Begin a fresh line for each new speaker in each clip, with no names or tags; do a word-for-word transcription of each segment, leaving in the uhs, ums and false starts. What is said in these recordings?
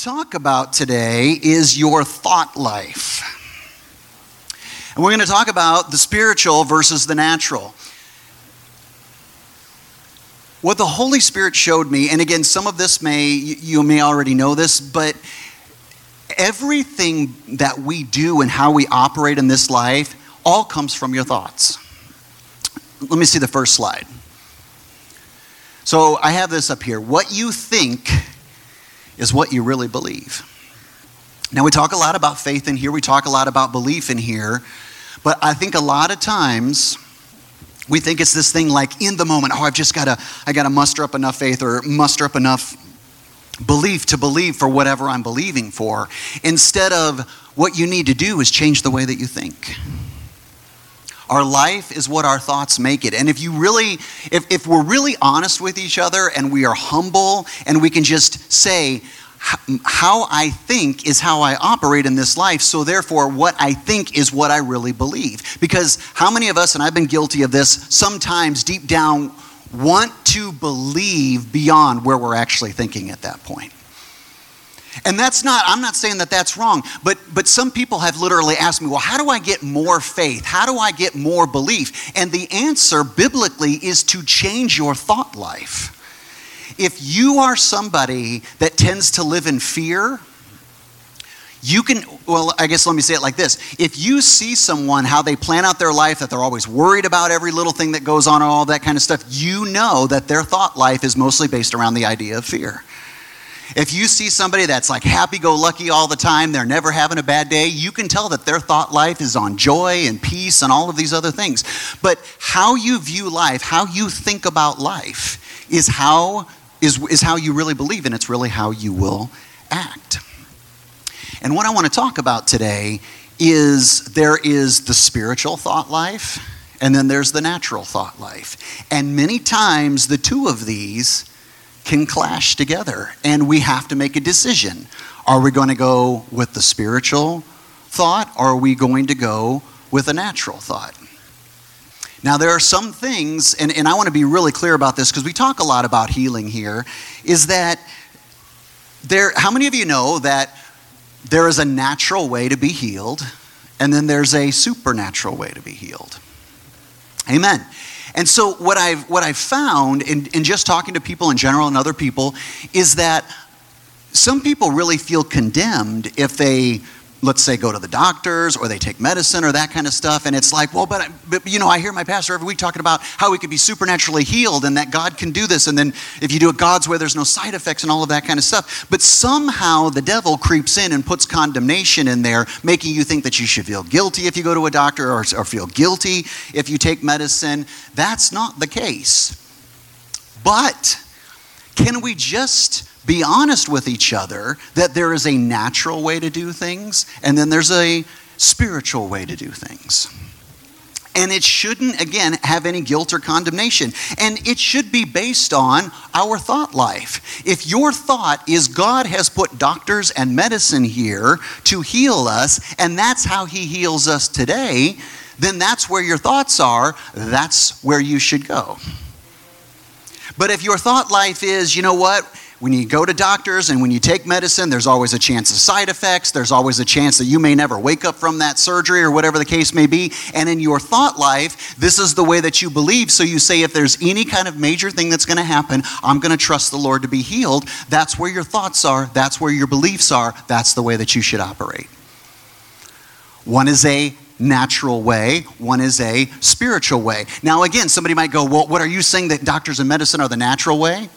talk about today is your thought life. And we're going to talk about the spiritual versus the natural. What the Holy Spirit showed me, and again, some of this may, you may already know this, but everything that we do and how we operate in this life all comes from your thoughts. Let me see the first slide. So I have this up here. What you think is what you really believe. Now, we talk a lot about faith in here. We talk a lot about belief in here. But I think a lot of times we think it's this thing like in the moment, oh, I've just got to, I got to muster up enough faith or muster up enough belief to believe for whatever I'm believing for. Instead of what you need to do is change the way that you think. Our life is what our thoughts make it. And if you really, if, if we're really honest with each other and we are humble and we can just say, how I think is how I operate in this life, so therefore what I think is what I really believe. Because how many of us, and I've been guilty of this, sometimes deep down want to believe beyond where we're actually thinking at that point. And that's not, I'm not saying that that's wrong, but but some people have literally asked me, well, how do I get more faith? How do I get more belief? And the answer biblically is to change your thought life. If you are somebody that tends to live in fear, you can, well, I guess let me say it like this. If you see someone, how they plan out their life, that they're always worried about every little thing that goes on and all that kind of stuff, you know that their thought life is mostly based around the idea of fear. If you see somebody that's like happy-go-lucky all the time, they're never having a bad day, you can tell that their thought life is on joy and peace and all of these other things. But how you view life, how you think about life is how is, is how you really believe, and it's really how you will act. And what I want to talk about today is there is the spiritual thought life, and then there's the natural thought life. And many times the two of these can clash together, and we have to make a decision. Are we going to go with the spiritual thought, or are we going to go with a natural thought? Now, there are some things, and, and I want to be really clear about this because we talk a lot about healing here, is that there, how many of you know that there is a natural way to be healed, and then there's a supernatural way to be healed? Amen. And so what I've what I've found in, in just talking to people in general and other people is that some people really feel condemned if they, let's say, go to the doctors or they take medicine or that kind of stuff. And it's like, well, but, but you know, I hear my pastor every week talking about how we could be supernaturally healed and that God can do this. And then if you do it God's way, there's no side effects and all of that kind of stuff. But somehow the devil creeps in and puts condemnation in there, making you think that you should feel guilty if you go to a doctor or, or feel guilty if you take medicine. That's not the case. But can we just be honest with each other that there is a natural way to do things and then there's a spiritual way to do things? And it shouldn't, again, have any guilt or condemnation. And it should be based on our thought life. If your thought is God has put doctors and medicine here to heal us, and that's how he heals us today, then that's where your thoughts are. That's where you should go. But if your thought life is, you know what, when you go to doctors and when you take medicine, there's always a chance of side effects. There's always a chance that you may never wake up from that surgery or whatever the case may be. And in your thought life, this is the way that you believe. So you say, if there's any kind of major thing that's going to happen, I'm going to trust the Lord to be healed. That's where your thoughts are. That's where your beliefs are. That's the way that you should operate. One is a natural way. One is a spiritual way. Now, again, somebody might go, well, what are you saying, that doctors and medicine are the natural way?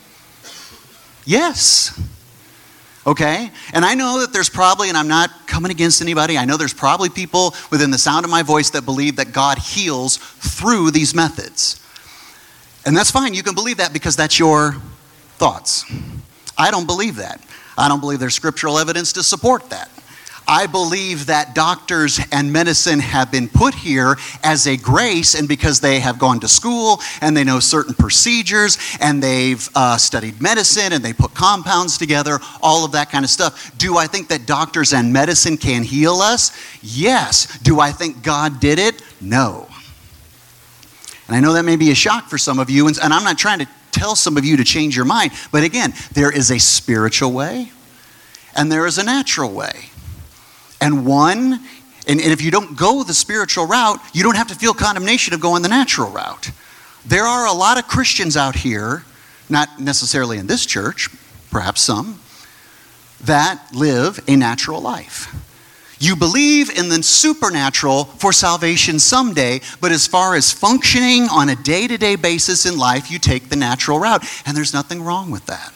Yes. Okay? And I know that there's probably, and I'm not coming against anybody, I know there's probably people within the sound of my voice that believe that God heals through these methods. And that's fine. You can believe that because that's your thoughts. I don't believe that. I don't believe there's scriptural evidence to support that. I believe that doctors and medicine have been put here as a grace, and because they have gone to school and they know certain procedures and they've uh, studied medicine and they put compounds together, all of that kind of stuff. Do I think that doctors and medicine can heal us? Yes. Do I think God did it? No. And I know that may be a shock for some of you, and, and I'm not trying to tell some of you to change your mind, but again, there is a spiritual way. and there is a natural way. And one, and, and if you don't go the spiritual route, you don't have to feel condemnation of going the natural route. There are a lot of Christians out here, not necessarily in this church, perhaps some, that live a natural life. You believe in the supernatural for salvation someday, but as far as functioning on a day-to-day basis in life, you take the natural route, and there's nothing wrong with that.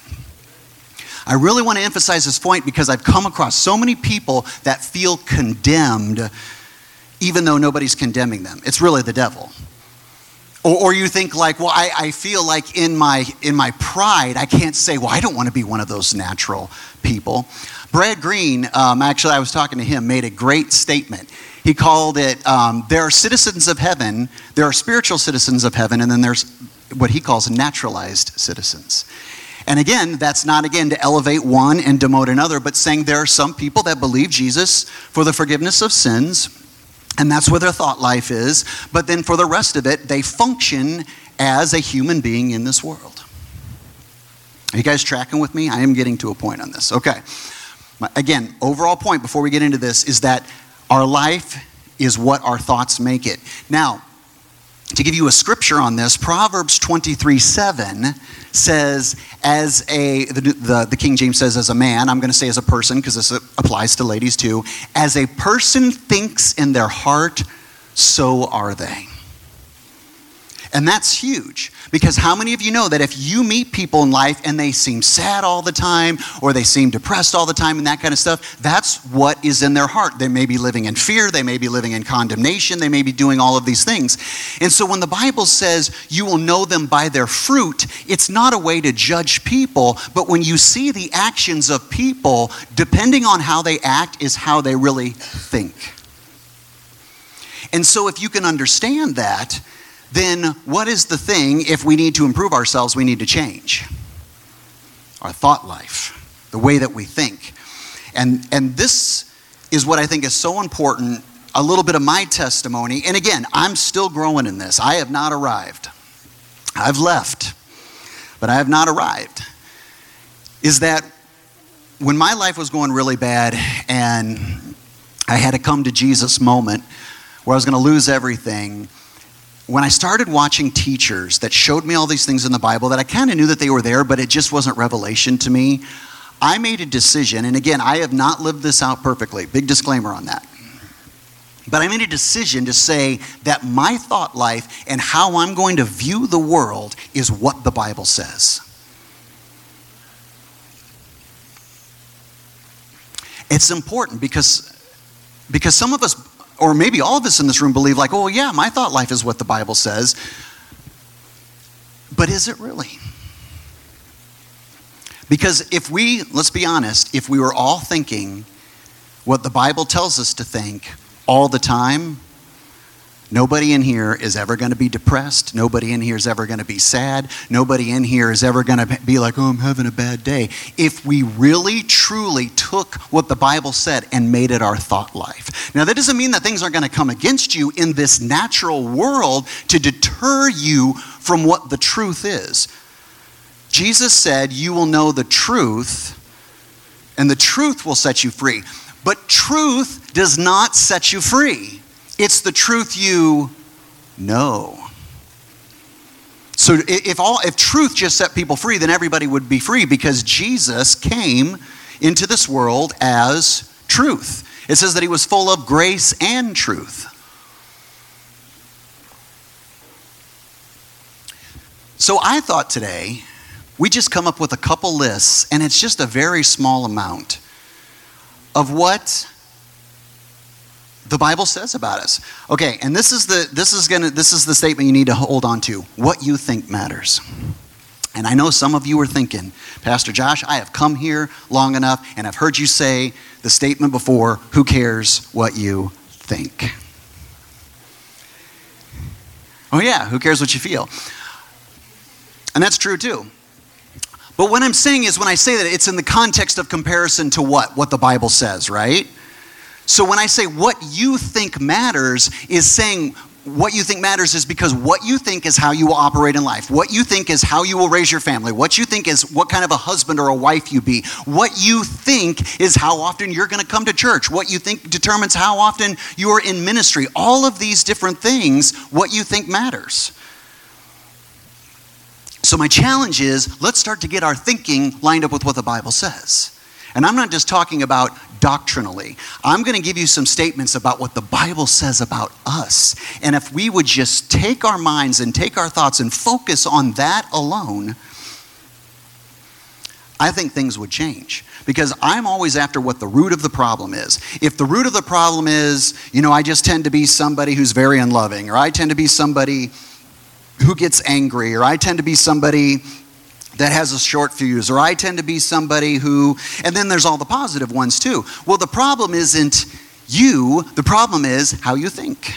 I really want to emphasize this point because I've come across so many people that feel condemned even though nobody's condemning them. It's really the devil. Or, or you think like, well, I, I feel like in my in my pride, I can't say, well, I don't want to be one of those natural people. Brad Green, um, actually, I was talking to him, made a great statement. He called it, um, there are citizens of heaven, there are spiritual citizens of heaven, and then there's what he calls naturalized citizens. And again, that's not, again, to elevate one and demote another, but saying there are some people that believe Jesus for the forgiveness of sins, and that's where their thought life is. But then for the rest of it, they function as a human being in this world. Are you guys tracking with me? I am getting to a point on this. Okay. Again, overall point before we get into this is that our life is what our thoughts make it. Now, to give you a scripture on this, Proverbs twenty-three seven says, as a, the, the, the King James says as a man, I'm going to say as a person because this applies to ladies too, as a person thinks in their heart, so are they. And that's huge, because how many of you know that if you meet people in life and they seem sad all the time, or they seem depressed all the time and that kind of stuff, that's what is in their heart. They may be living in fear, they may be living in condemnation, they may be doing all of these things. And so when the Bible says you will know them by their fruit, it's not a way to judge people, but when you see the actions of people, depending on how they act is how they really think. And so if you can understand that, then what is the thing, if we need to improve ourselves, we need to change? Our thought life, the way that we think. And, and this is what I think is so important, a little bit of my testimony. And again, I'm still growing in this. I have not arrived. I've left, but I have not arrived. Is that when my life was going really bad and I had a come to Jesus moment where I was going to lose everything, when I started watching teachers that showed me all these things in the Bible that I kind of knew that they were there, but it just wasn't revelation to me, I made a decision, and again, I have not lived this out perfectly. Big disclaimer on that. But I made a decision to say that my thought life and how I'm going to view the world is what the Bible says. It's important because, because some of us, or maybe all of us in this room believe like, oh yeah, my thought life is what the Bible says. But is it really? Because if we, let's be honest, if we were all thinking what the Bible tells us to think all the time, nobody in here is ever going to be depressed. Nobody in here is ever going to be sad. Nobody in here is ever going to be like, oh, I'm having a bad day. If we really, truly took what the Bible said and made it our thought life. Now, that doesn't mean that things are going to come against you in this natural world to deter you from what the truth is. Jesus said, you will know the truth, and the truth will set you free. But truth does not set you free. It's the truth you know. So if all if truth just set people free, then everybody would be free because Jesus came into this world as truth. It says that he was full of grace and truth. So I thought today we just come up with a couple lists, and it's just a very small amount of what the Bible says about us. Okay, and this is the this is gonna this is the statement you need to hold on to. What you think matters. And I know some of you are thinking, Pastor Josh, I have come here long enough and I've heard you say the statement before, who cares what you think? Oh yeah, who cares what you feel? And that's true too. But what I'm saying is when I say that, it's in the context of comparison to what? What the Bible says, right? So when I say what you think matters is saying what you think matters is because what you think is how you will operate in life. What you think is how you will raise your family. What you think is what kind of a husband or a wife you be. What you think is how often you're going to come to church. What you think determines how often you are in ministry. All of these different things, what you think matters. So my challenge is, let's start to get our thinking lined up with what the Bible says. And I'm not just talking about doctrinally. I'm going to give you some statements about what the Bible says about us. And if we would just take our minds and take our thoughts and focus on that alone, I think things would change. Because I'm always after what the root of the problem is. If the root of the problem is, you know, I just tend to be somebody who's very unloving, or I tend to be somebody who gets angry, or I tend to be somebody that has a short fuse, or I tend to be somebody who, and then there's all the positive ones too. Well, the problem isn't you, the problem is how you think.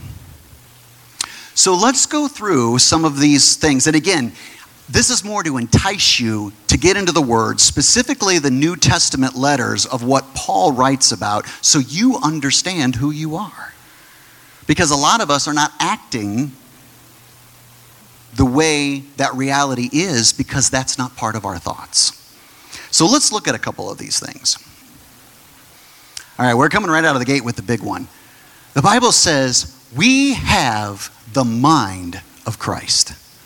So let's go through some of these things. And again, this is more to entice you to get into the Word, specifically the New Testament letters of what Paul writes about, so you understand who you are. Because a lot of us are not acting the way that reality is because that's not part of our thoughts. So let's look at a couple of these things. All right, we're coming right out of the gate with the big one. The Bible says we have the mind of Christ.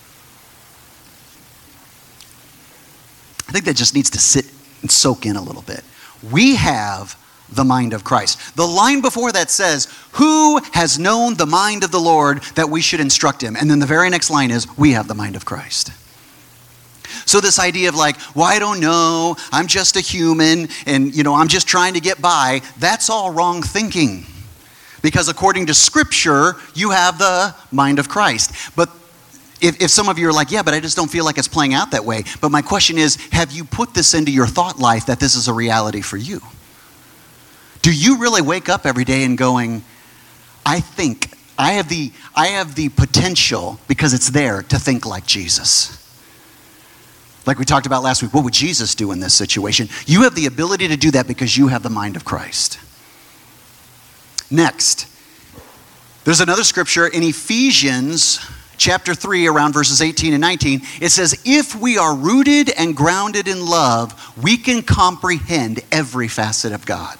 I think that just needs to sit and soak in a little bit. We have the mind of Christ. The line before that says, who has known the mind of the Lord that we should instruct him? And then the very next line is, we have the mind of Christ. So this idea of like, well, I don't know, I'm just a human, and you know, I'm just trying to get by, that's all wrong thinking. Because according to Scripture, you have the mind of Christ. But if, if some of you are like, yeah, but I just don't feel like it's playing out that way. But my question is, have you put this into your thought life that this is a reality for you? Do you really wake up every day and going, I think, I have the I have the potential, because it's there, to think like Jesus? Like we talked about last week, what would Jesus do in this situation? You have the ability to do that because you have the mind of Christ. Next, there's another scripture in Ephesians chapter three, around verses eighteen and nineteen. It says, if we are rooted and grounded in love, we can comprehend every facet of God.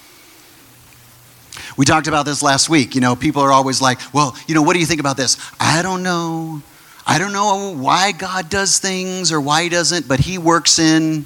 We talked about this last week. You know, people are always like, well, you know, what do you think about this? I don't know. I don't know why God does things or why he doesn't, but he works in...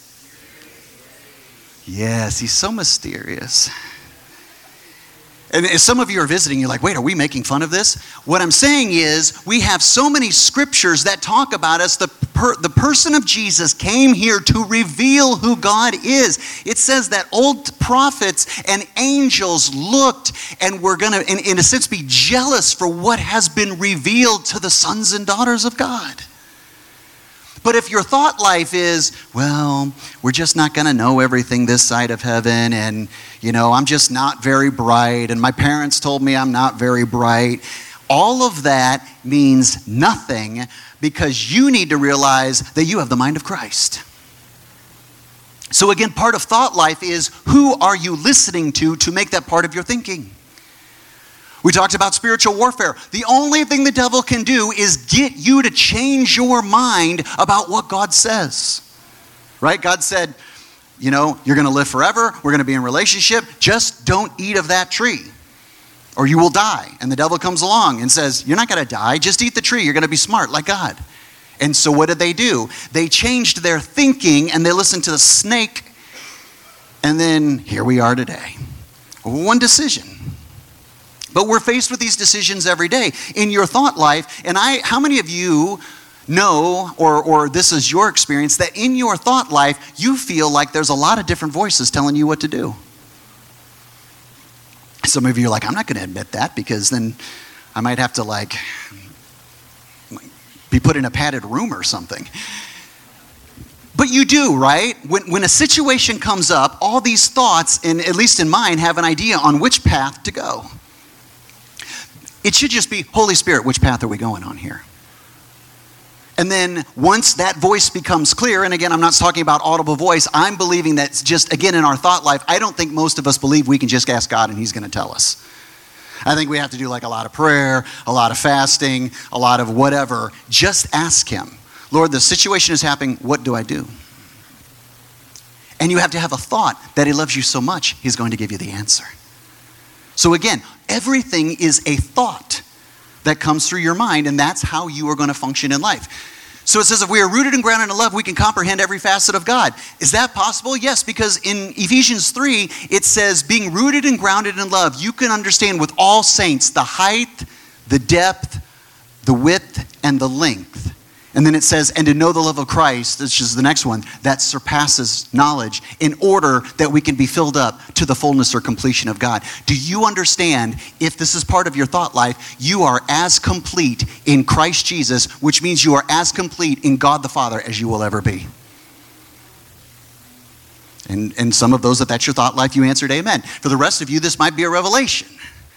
Yes, he's so mysterious. And if some of you are visiting, you're like, wait, are we making fun of this? What I'm saying is, we have so many scriptures that talk about us. The, per, the person of Jesus came here to reveal who God is. It says that old prophets and angels looked and were going to, in, in a sense, be jealous for what has been revealed to the sons and daughters of God. But if your thought life is, well, we're just not going to know everything this side of heaven, and, you know, I'm just not very bright, and my parents told me I'm not very bright, all of that means nothing, because you need to realize that you have the mind of Christ. So again, part of thought life is, who are you listening to to make that part of your thinking? We talked about spiritual warfare. The only thing the devil can do is get you to change your mind about what God says. Right? God said, you know, you're going to live forever. We're going to be in relationship. Just don't eat of that tree or you will die. And the devil comes along and says, you're not going to die. Just eat the tree. You're going to be smart like God. And so what did they do? They changed their thinking and they listened to the snake. And then here we are today. One decision. But we're faced with these decisions every day in your thought life. And I, how many of you know, or, or this is your experience, that in your thought life, you feel like there's a lot of different voices telling you what to do? Some of you are like, I'm not going to admit that, because then I might have to like be put in a padded room or something. But you do, right? When, when a situation comes up, all these thoughts, and at least in mine, have an idea on which path to go. It should just be, Holy Spirit, which path are we going on here? And then once that voice becomes clear, and again, I'm not talking about audible voice, I'm believing that just, again, in our thought life, I don't think most of us believe we can just ask God and he's going to tell us. I think we have to do like a lot of prayer, a lot of fasting, a lot of whatever. Just ask him, Lord, the situation is happening. What do I do? And you have to have a thought that he loves you so much, he's going to give you the answer. So again, everything is a thought that comes through your mind, and that's how you are going to function in life. So it says, if we are rooted and grounded in love, we can comprehend every facet of God. Is that possible? Yes, because in Ephesians three, it says, being rooted and grounded in love, you can understand with all saints the height, the depth, the width, and the length. And then it says, and to know the love of Christ, which is the next one, that surpasses knowledge, in order that we can be filled up to the fullness or completion of God. Do you understand, if this is part of your thought life, you are as complete in Christ Jesus, which means you are as complete in God the Father as you will ever be? And, and some of those, if that's your thought life, you answered amen. For the rest of you, this might be a revelation.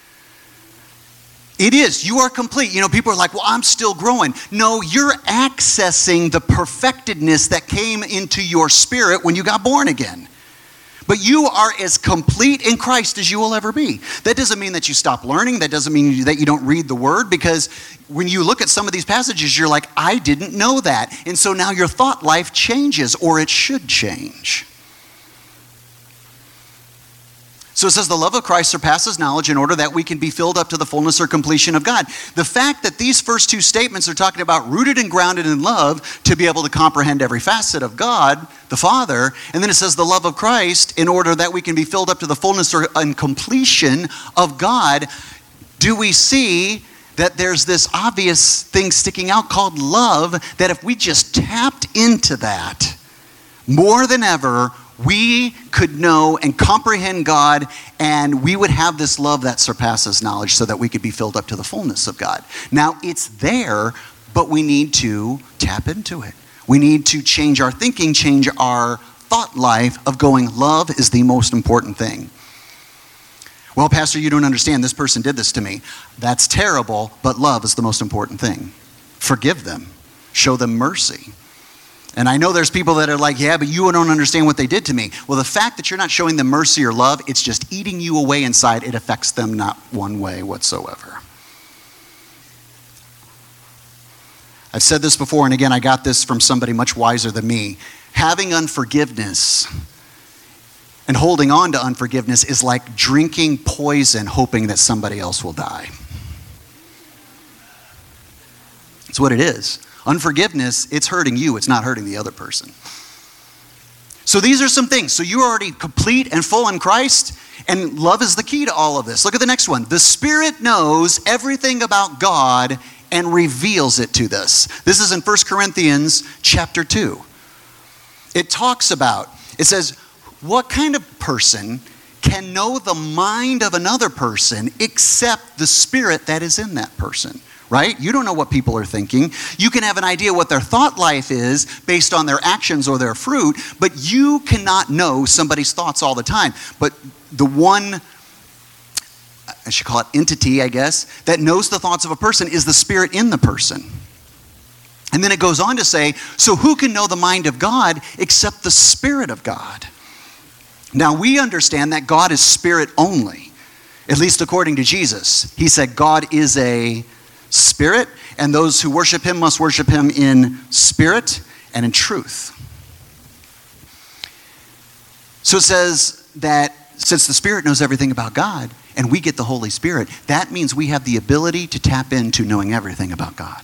It is. You are complete. You know, people are like, well, I'm still growing. No, you're accessing the perfectedness that came into your spirit when you got born again. But you are as complete in Christ as you will ever be. That doesn't mean that you stop learning. That doesn't mean that you don't read the Word, because when you look at some of these passages, you're like, I didn't know that. And so now your thought life changes, or it should change. So it says the love of Christ surpasses knowledge, in order that we can be filled up to the fullness or completion of God. The fact that these first two statements are talking about rooted and grounded in love to be able to comprehend every facet of God, the Father, and then it says the love of Christ in order that we can be filled up to the fullness or and completion of God, do we see that there's this obvious thing sticking out called love, that if we just tapped into that more than ever, we could know and comprehend God, and we would have this love that surpasses knowledge, so that we could be filled up to the fullness of God. Now, it's there, but we need to tap into it. We need to change our thinking, change our thought life of going, love is the most important thing. Well, Pastor, you don't understand. This person did this to me. That's terrible, but love is the most important thing. Forgive them. Show them mercy. And I know there's people that are like, yeah, but you don't understand what they did to me. Well, the fact that you're not showing them mercy or love, it's just eating you away inside. It affects them not one way whatsoever. I've said this before, and again, I got this from somebody much wiser than me. Having unforgiveness and holding on to unforgiveness is like drinking poison, hoping that somebody else will die. That's what it is. Unforgiveness, it's hurting you. It's not hurting the other person. So these are some things. So you're already complete and full in Christ, and love is the key to all of this. Look at the next one. The Spirit knows everything about God and reveals it to us. This is in First Corinthians chapter two. It talks about, it says, what kind of person can know the mind of another person except the spirit that is in that person? Right? You don't know what people are thinking. You can have an idea what their thought life is based on their actions or their fruit, but you cannot know somebody's thoughts all the time. But the one, I should call it entity, I guess, that knows the thoughts of a person is the spirit in the person. And then it goes on to say, so who can know the mind of God except the Spirit of God? Now we understand that God is spirit only, at least according to Jesus. He said God is a spirit, and those who worship him must worship him in spirit and in truth. So it says that since the Spirit knows everything about God and we get the Holy Spirit, that means we have the ability to tap into knowing everything about God.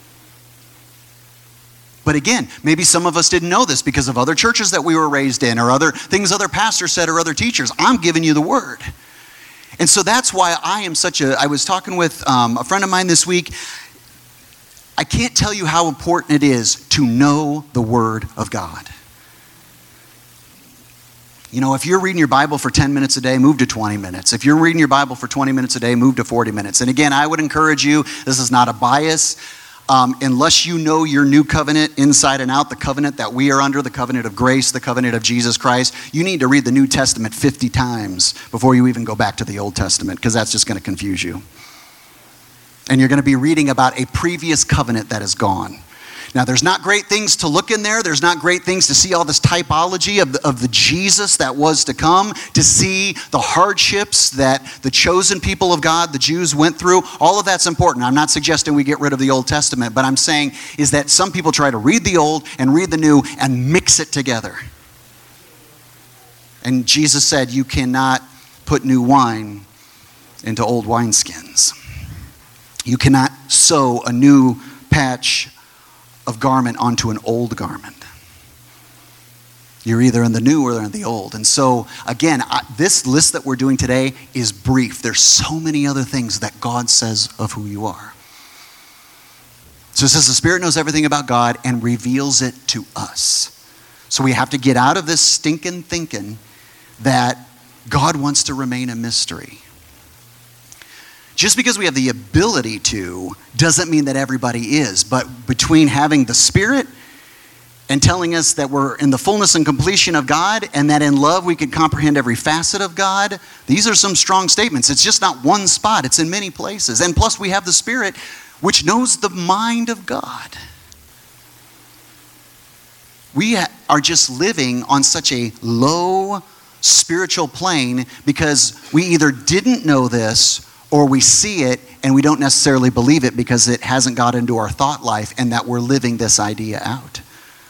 But again, maybe some of us didn't know this because of other churches that we were raised in, or other things other pastors said, or other teachers. I'm giving you the word. And so that's why I am such a, I was talking with um, a friend of mine this week. I can't tell you how important it is to know the Word of God. You know, if you're reading your Bible for ten minutes a day, move to twenty minutes. If you're reading your Bible for twenty minutes a day, move to forty minutes. And again, I would encourage you, this is not a bias, um, unless you know your new covenant inside and out, the covenant that we are under, the covenant of grace, the covenant of Jesus Christ, you need to read the New Testament fifty times before you even go back to the Old Testament, because that's just going to confuse you. And you're going to be reading about a previous covenant that is gone. Now, there's not great things to look in there. There's not great things to see all this typology of the, of the Jesus that was to come, to see the hardships that the chosen people of God, the Jews, went through. All of that's important. I'm not suggesting we get rid of the Old Testament, but I'm saying is that some people try to read the Old and read the New and mix it together. And Jesus said, you cannot put new wine into old wineskins. You cannot sew a new patch of garment onto an old garment. You're either in the new or in the old. And so, again, I, this list that we're doing today is brief. There's so many other things that God says of who you are. So it says the Spirit knows everything about God and reveals it to us. So we have to get out of this stinking thinking that God wants to remain a mystery. Just because we have the ability to doesn't mean that everybody is. But between having the Spirit and telling us that we're in the fullness and completion of God and that in love we can comprehend every facet of God, these are some strong statements. It's just not one spot. It's in many places. And plus we have the Spirit which knows the mind of God. We are just living on such a low spiritual plane because we either didn't know this or we see it and we don't necessarily believe it because it hasn't got into our thought life and that we're living this idea out.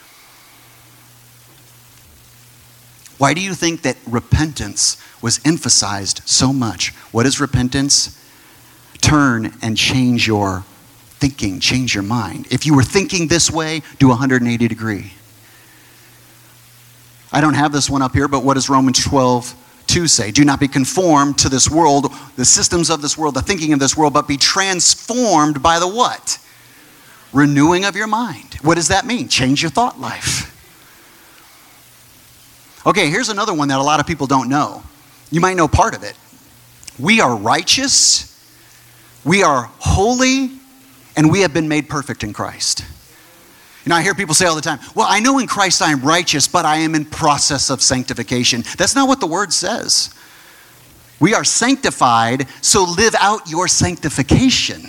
Why do you think that repentance was emphasized so much? What is repentance? Turn and change your thinking, change your mind. If you were thinking this way, do one hundred eighty degree. I don't have this one up here, but what does Romans twelve two say? Do not be conformed to this world, the systems of this world, the thinking of this world, but be transformed by the what? Renewing of your mind. What does that mean? Change your thought life. Okay, here's another one that a lot of people don't know. You might know part of it. We are righteous, we are holy, and we have been made perfect in Christ. You know, I hear people say all the time, well, I know in Christ I am righteous, but I am in process of sanctification. That's not what the word says. We are sanctified, so live out your sanctification.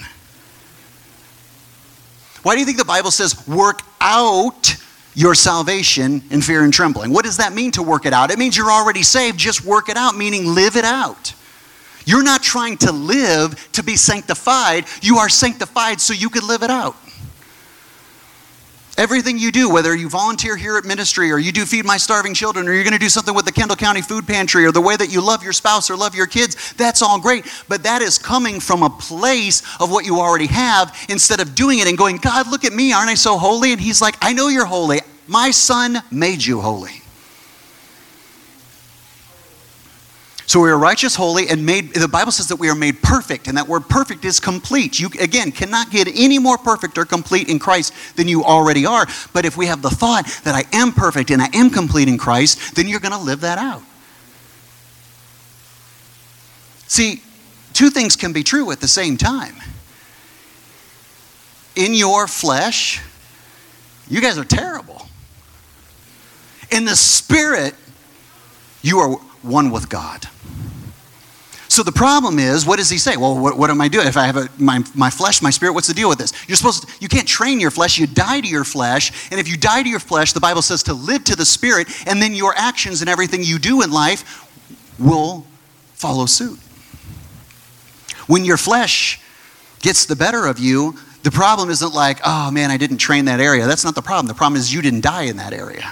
Why do you think the Bible says work out your salvation in fear and trembling? What does that mean to work it out? It means you're already saved, just work it out, meaning live it out. You're not trying to live to be sanctified. You are sanctified so you can live it out. Everything you do, whether you volunteer here at ministry or you do Feed My Starving Children or you're going to do something with the Kendall County Food Pantry or the way that you love your spouse or love your kids, that's all great. But that is coming from a place of what you already have instead of doing it and going, God, look at me, aren't I so holy? And he's like, I know you're holy. My son made you holy. So we are righteous, holy, and made, the Bible says that we are made perfect, and that word perfect is complete. You, again, cannot get any more perfect or complete in Christ than you already are. But if we have the thought that I am perfect and I am complete in Christ, then you're going to live that out. See, two things can be true at the same time. In your flesh, you guys are terrible. In the Spirit, you are one with God. So the problem is, what does he say? Well, what, what am I doing? If I have a, my, my flesh, my spirit, what's the deal with this? You're supposed to, you can't train your flesh, you die to your flesh. And if you die to your flesh, the Bible says to live to the Spirit, and then your actions and everything you do in life will follow suit. When your flesh gets the better of you, the problem isn't like, oh man, I didn't train that area. That's not the problem. The problem is you didn't die in that area.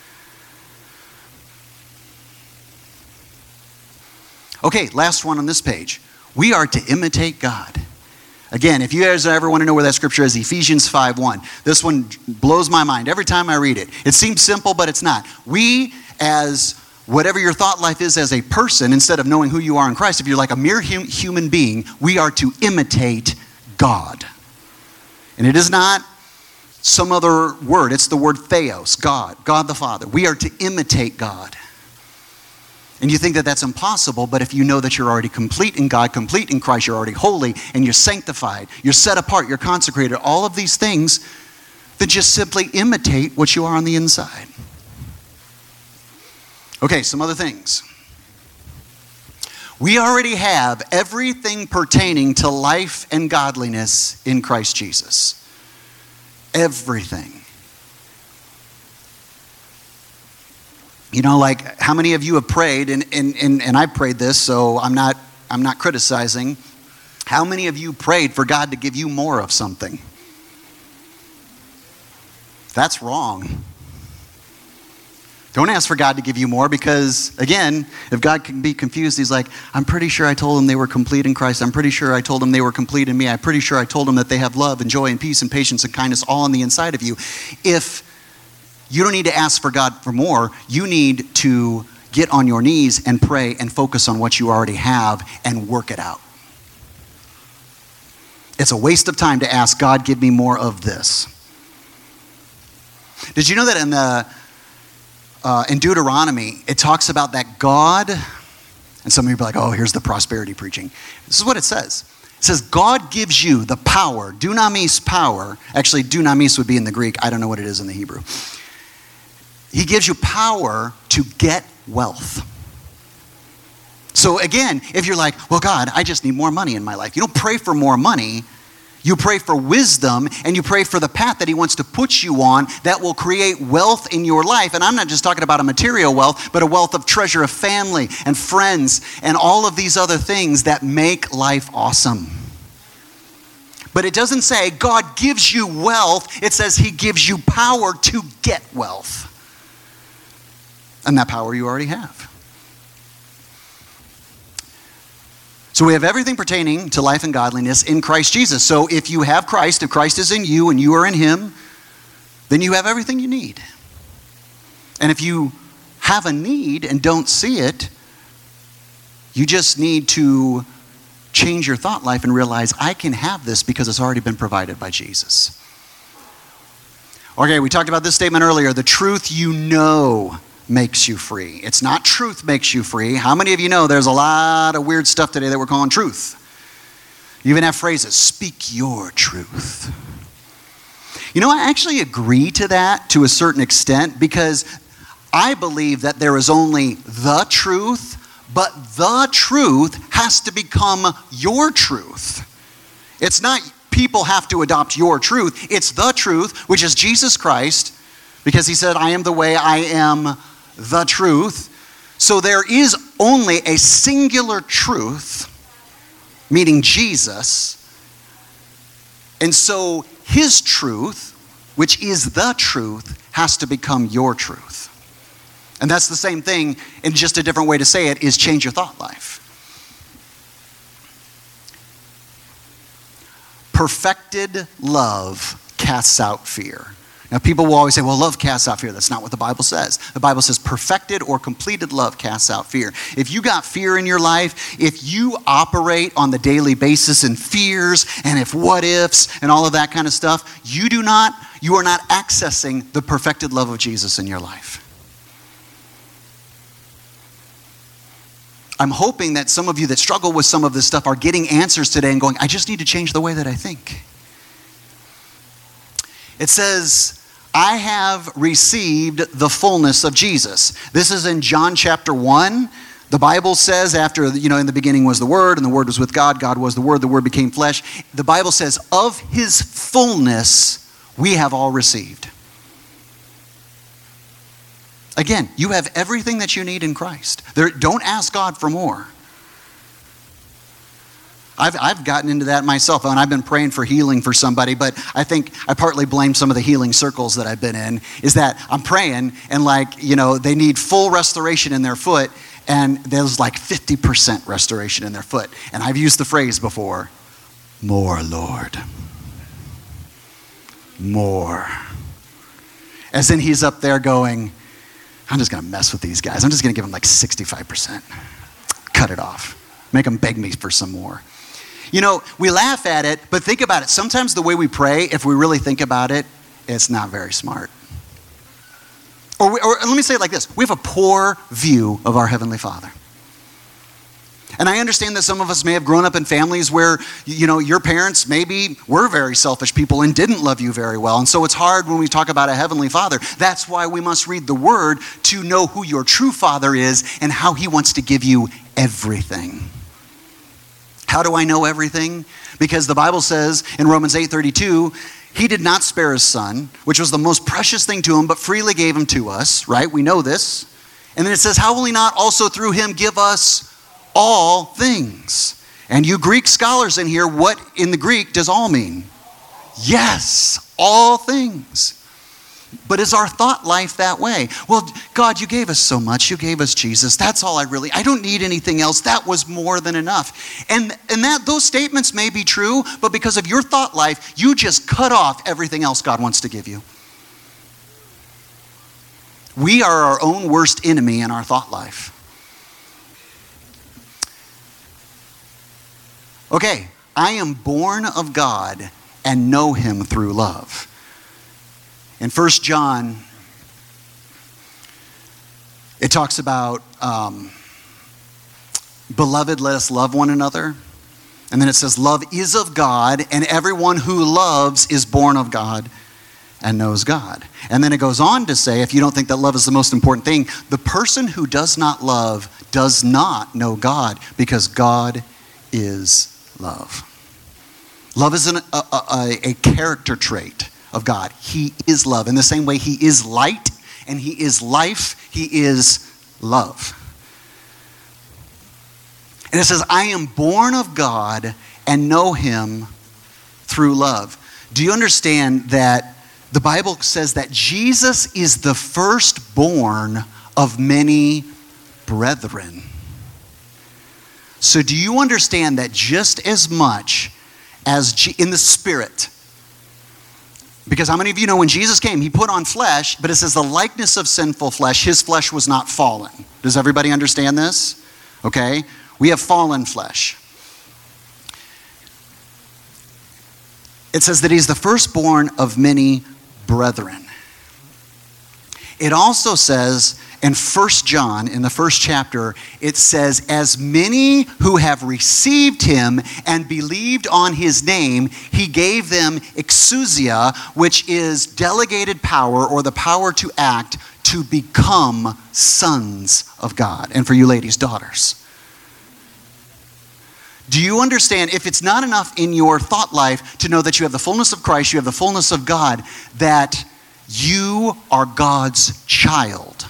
Okay, last one on this page. We are to imitate God. Again, if you guys ever want to know where that scripture is, Ephesians five one. This one blows my mind every time I read it. It seems simple, but it's not. We, as whatever your thought life is as a person, instead of knowing who you are in Christ, if you're like a mere hum- human being, we are to imitate God. And it is not some other word. It's the word theos, God, God the Father. We are to imitate God. And you think that that's impossible, but if you know that you're already complete in God, complete in Christ, you're already holy, and you're sanctified, you're set apart, you're consecrated, all of these things, then just simply imitate what you are on the inside. Okay, some other things. We already have everything pertaining to life and godliness in Christ Jesus. Everything. You know, like how many of you have prayed, and, and, and, and I prayed this, so I'm not, I'm not criticizing. How many of you prayed for God to give you more of something? That's wrong. Don't ask for God to give you more because, again, if God can be confused, he's like, I'm pretty sure I told them they were complete in Christ. I'm pretty sure I told them they were complete in me. I'm pretty sure I told them that they have love and joy and peace and patience and kindness all on the inside of you. If you don't need to ask for God for more, you need to get on your knees and pray and focus on what you already have and work it out. It's a waste of time to ask God, give me more of this. Did you know that in the Uh, in Deuteronomy, it talks about that God, and some of you be like, oh, here's the prosperity preaching. This is what it says. It says, God gives you the power, dunamis power. Actually, dunamis would be in the Greek. I don't know what it is in the Hebrew. He gives you power to get wealth. So again, if you're like, well, God, I just need more money in my life. You don't pray for more money. You pray for wisdom, and you pray for the path that he wants to put you on that will create wealth in your life. And I'm not just talking about a material wealth, but a wealth of treasure of family and friends and all of these other things that make life awesome. But it doesn't say God gives you wealth. It says he gives you power to get wealth. And that power you already have. So we have everything pertaining to life and godliness in Christ Jesus. So if you have Christ, if Christ is in you and you are in him, then you have everything you need. And if you have a need and don't see it, you just need to change your thought life and realize I can have this because it's already been provided by Jesus. Okay, we talked about this statement earlier. The truth you know makes you free. It's not truth makes you free. How many of you know there's a lot of weird stuff today that we're calling truth? You even have phrases, speak your truth. You know, I actually agree to that to a certain extent because I believe that there is only the truth, but the truth has to become your truth. It's not people have to adopt your truth. It's the truth, which is Jesus Christ, because he said, I am the way, I am the truth. So there is only a singular truth, meaning Jesus. And so his truth, which is the truth, has to become your truth. And that's the same thing, and just a different way to say it is change your thought life. Perfected love casts out fear. Now, people will always say, well, love casts out fear. That's not what the Bible says. The Bible says perfected or completed love casts out fear. If you got fear in your life, if you operate on the daily basis in fears and if what ifs and all of that kind of stuff, you do not, you are not accessing the perfected love of Jesus in your life. I'm hoping that some of you that struggle with some of this stuff are getting answers today and going, I just need to change the way that I think. It says, I have received the fullness of Jesus. This is in John chapter one. The Bible says after, you know, in the beginning was the Word, and the Word was with God. God was the Word. The Word became flesh. The Bible says, of his fullness we have all received. Again, you have everything that you need in Christ. There, don't ask God for more. I've, I've gotten into that myself, and I've been praying for healing for somebody, but I think I partly blame some of the healing circles that I've been in, is that I'm praying, and like, you know, they need full restoration in their foot, and there's like fifty percent restoration in their foot. And I've used the phrase before, more, Lord. More. As in he's up there going, I'm just going to mess with these guys. I'm just going to give them like sixty-five percent. Cut it off. Make them beg me for some more. You know, we laugh at it, but think about it. Sometimes the way we pray, if we really think about it, it's not very smart. Or, we, or let me say it like this. We have a poor view of our Heavenly Father. And I understand that some of us may have grown up in families where, you know, your parents maybe were very selfish people and didn't love you very well. And so it's hard when we talk about a Heavenly Father. That's why we must read the Word to know who your true Father is and how he wants to give you everything. How do I know everything? Because the Bible says in Romans eight thirty-two, He did not spare his son, which was the most precious thing to him, but freely gave him to us, right? We know this. And then it says, how will he not also through him give us all things? And you Greek scholars in here, what in the Greek does all mean? Yes, all things. But is our thought life that way? Well, God, you gave us so much. You gave us Jesus. That's all I really, I don't need anything else. That was more than enough. And, and that those statements may be true, but because of your thought life, you just cut off everything else God wants to give you. We are our own worst enemy in our thought life. Okay, I am born of God and know him through love. In First John, it talks about, um, beloved, let us love one another. And then it says, love is of God, and everyone who loves is born of God and knows God. And then it goes on to say, if you don't think that love is the most important thing, the person who does not love does not know God, because God is love. Love is an, a, a, a character trait of God. He is love. In the same way he is light and he is life, he is love. And it says, I am born of God and know him through love. Do you understand that the Bible says that Jesus is the firstborn of many brethren? So do you understand that just as much as G- in the spirit, because how many of you know when Jesus came, he put on flesh, but it says the likeness of sinful flesh, his flesh was not fallen. Does everybody understand this? Okay? We have fallen flesh. It says that he's the firstborn of many brethren. It also says in First John, in the first chapter, it says, as many who have received him and believed on his name, he gave them exousia, which is delegated power or the power to act to become sons of God. And for you ladies, daughters. Do you understand, if it's not enough in your thought life to know that you have the fullness of Christ, you have the fullness of God, that you are God's child?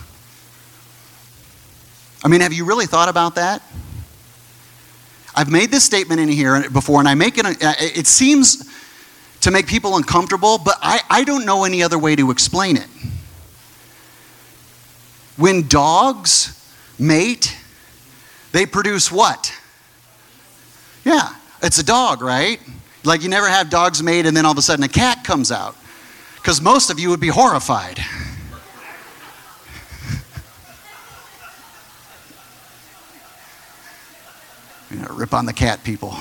I mean, have you really thought about that? I've made this statement in here before, and I make it, it seems to make people uncomfortable, but I, I don't know any other way to explain it. When dogs mate, they produce what? Yeah, it's a dog, right? Like you never have dogs mate and then all of a sudden a cat comes out. Because most of you would be horrified. You know, rip on the cat, people.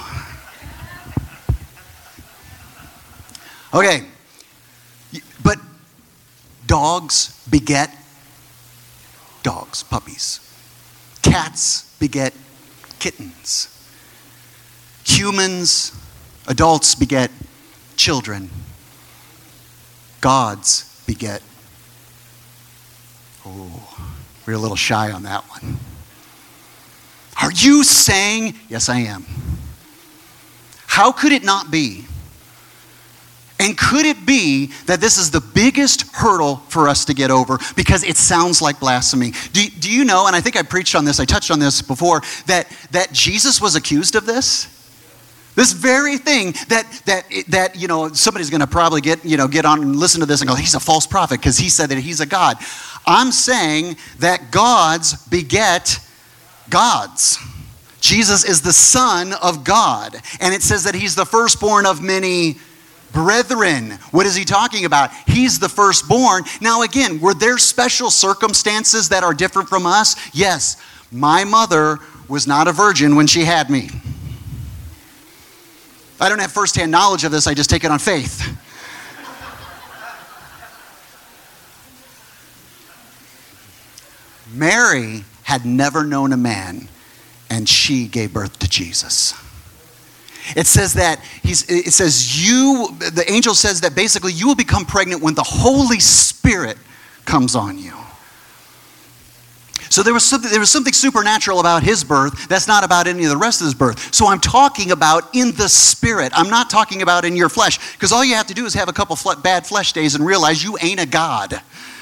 Okay, but dogs beget dogs, puppies. Cats beget kittens. Humans, adults beget children. Gods beget. Oh, we're a little shy on that one. Are you saying, yes I am. How could it not be? And could it be that this is the biggest hurdle for us to get over because it sounds like blasphemy? Do, do you know, and I think I preached on this, I touched on this before, that, that Jesus was accused of this? This very thing that, that, that you know, somebody's going to probably get, you know, get on and listen to this and go, he's a false prophet because he said that he's a God. I'm saying that gods beget gods. Jesus is the Son of God. And it says that he's the firstborn of many brethren. What is he talking about? He's the firstborn. Now again, were there special circumstances that are different from us? Yes. My mother was not a virgin when she had me. I don't have firsthand knowledge of this. I just take it on faith. Mary had never known a man, and she gave birth to Jesus. It says that he's, it says you, the angel says that basically you will become pregnant when the Holy Spirit comes on you. So there was something, there was something supernatural about his birth that's not about any of the rest of his birth. So I'm talking about in the spirit. I'm not talking about in your flesh. Because all you have to do is have a couple bad flesh days and realize you ain't a God.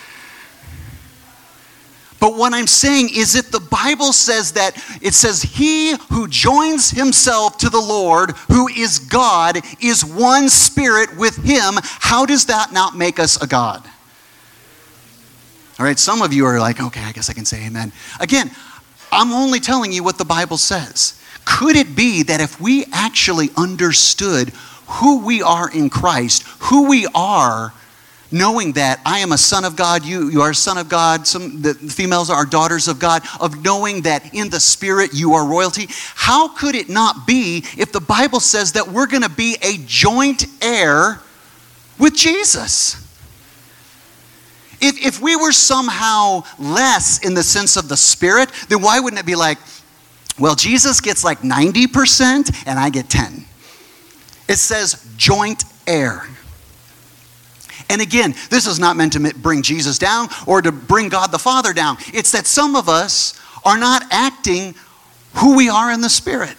But what I'm saying is that the Bible says that, it says, he who joins himself to the Lord, who is God, is one spirit with him. How does that not make us a God? All right, some of you are like, okay, I guess I can say amen. Again, I'm only telling you what the Bible says. Could it be that if we actually understood who we are in Christ, who we are, knowing that I am a son of God, you, you are a son of God, some the females are daughters of God, of knowing that in the spirit you are royalty, how could it not be if the Bible says that we're going to be a joint heir with Jesus? If, if we were somehow less in the sense of the spirit, then why wouldn't it be like, well, Jesus gets like ninety percent and I get ten? It says joint heir. And again, this is not meant to bring Jesus down or to bring God the Father down. It's that some of us are not acting who we are in the Spirit.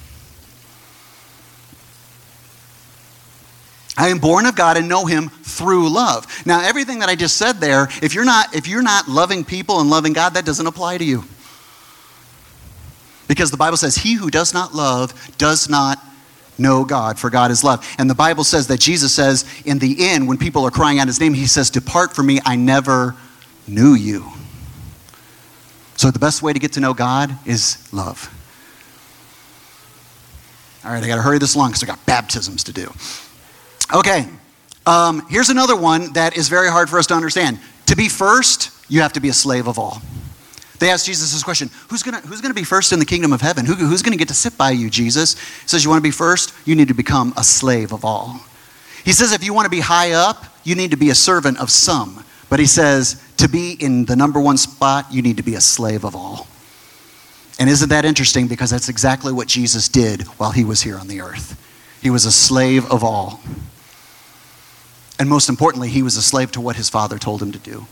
I am born of God and know him through love. Now, everything that I just said there, if you're not, if you're not loving people and loving God, that doesn't apply to you. Because the Bible says, he who does not love does not know God, for God is love. And the Bible says that Jesus says in the end, when people are crying out his name, he says, depart from me, I never knew you. So the best way to get to know God is love. All right, I got to hurry this along because I got baptisms to do. Okay, um, here's another one that is very hard for us to understand. To be first, you have to be a slave of all. They asked Jesus this question, who's going to who's gonna be first in the kingdom of heaven? Who, who's going to get to sit by you, Jesus? He says, you want to be first? You need to become a slave of all. He says, if you want to be high up, you need to be a servant of some. But he says, to be in the number one spot, you need to be a slave of all. And isn't that interesting? Because that's exactly what Jesus did while he was here on the earth. He was a slave of all. And most importantly, he was a slave to what his Father told him to do.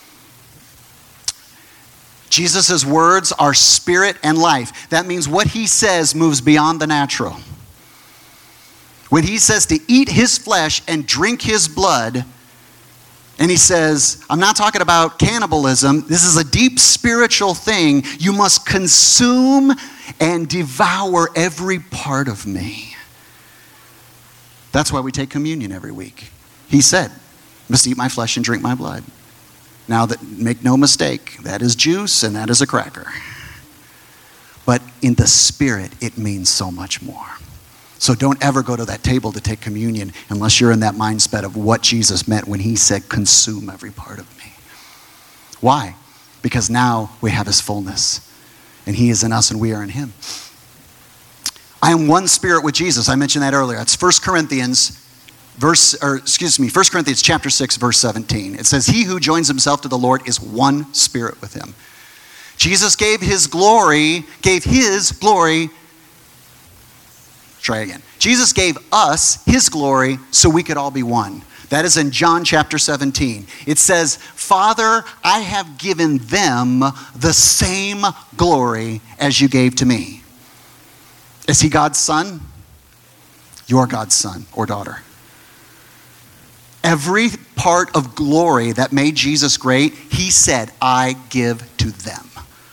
Jesus' words are spirit and life. That means what he says moves beyond the natural. When he says to eat his flesh and drink his blood, and he says, I'm not talking about cannibalism. This is a deep spiritual thing. You must consume and devour every part of me. That's why we take communion every week. He said, must eat my flesh and drink my blood. Now, that make no mistake, that is juice and that is a cracker. But in the spirit, it means so much more. So don't ever go to that table to take communion unless you're in that mindset of what Jesus meant when he said, consume every part of me. Why? Because now we have his fullness. And he is in us and we are in him. I am one spirit with Jesus. I mentioned that earlier. That's First Corinthians Verse, or excuse me, First Corinthians chapter six, verse seventeen. It says, he who joins himself to the Lord is one spirit with him. Jesus gave his glory, gave his glory, try again. Jesus gave us his glory so we could all be one. That is in John chapter seventeen. It says, Father, I have given them the same glory as you gave to me. Is he God's son? You're God's son or daughter. Every part of glory that made Jesus great, he said, I give to them.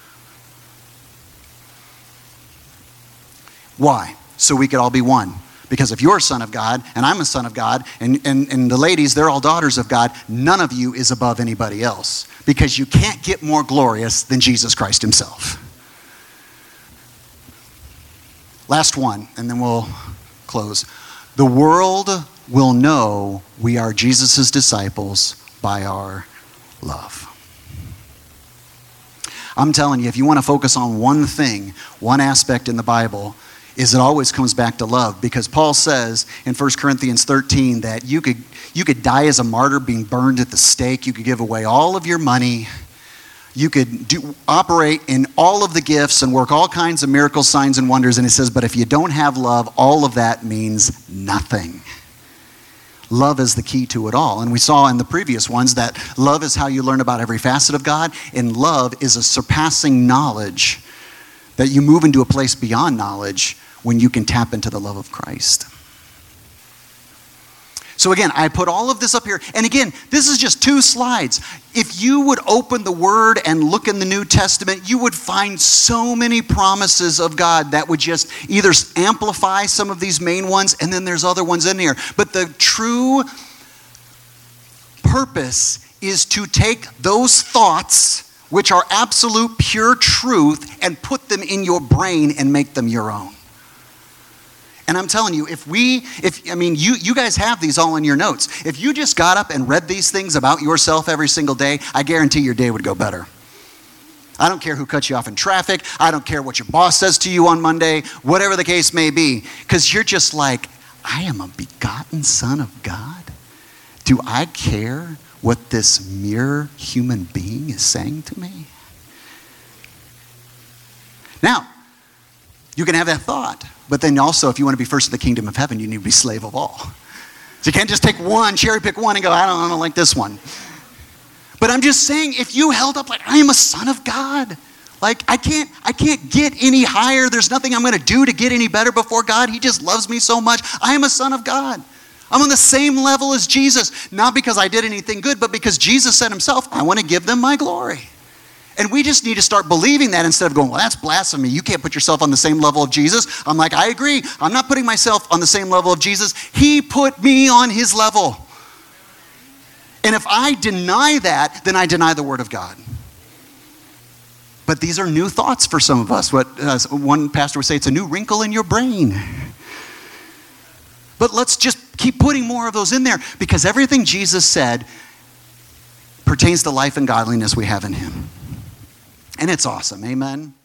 Why? So we could all be one. Because if you're a son of God, and I'm a son of God, and, and, and the ladies, they're all daughters of God, none of you is above anybody else. Because you can't get more glorious than Jesus Christ himself. Last one, and then we'll close. The world will know we are Jesus' disciples by our love. I'm telling you, if you want to focus on one thing, one aspect in the Bible, is it always comes back to love. Because Paul says in First Corinthians thirteen that you could, you could die as a martyr being burned at the stake. You could give away all of your money. You could do, operate in all of the gifts and work all kinds of miracles, signs, and wonders. And it says, but if you don't have love, all of that means nothing. Love is the key to it all. And we saw in the previous ones that love is how you learn about every facet of God, and love is a surpassing knowledge that you move into a place beyond knowledge when you can tap into the love of Christ. So again, I put all of this up here. And again, this is just two slides. If you would open the Word and look in the New Testament, you would find so many promises of God that would just either amplify some of these main ones, and then there's other ones in here. But the true purpose is to take those thoughts, which are absolute pure truth, and put them in your brain and make them your own. And I'm telling you, if we, if I mean, you, you guys have these all in your notes. If you just got up and read these things about yourself every single day, I guarantee your day would go better. I don't care who cuts you off in traffic. I don't care what your boss says to you on Monday, whatever the case may be. Because you're just like, I am a begotten son of God. Do I care what this mere human being is saying to me? Now, you can have that thought. But then also, if you want to be first in the kingdom of heaven, you need to be slave of all. So you can't just take one, cherry pick one and go, I don't, I don't like this one. But I'm just saying, if you held up like, I am a son of God. Like, I can't, I can't get any higher. There's nothing I'm going to do to get any better before God. He just loves me so much. I am a son of God. I'm on the same level as Jesus. Not because I did anything good, but because Jesus said himself, I want to give them my glory. And we just need to start believing that instead of going, well, that's blasphemy. You can't put yourself on the same level of Jesus. I'm like, I agree. I'm not putting myself on the same level of Jesus. He put me on his level. And if I deny that, then I deny the word of God. But these are new thoughts for some of us. What uh, one pastor would say, it's a new wrinkle in your brain. But let's just keep putting more of those in there, because everything Jesus said pertains to life and godliness we have in him. And it's awesome. Amen.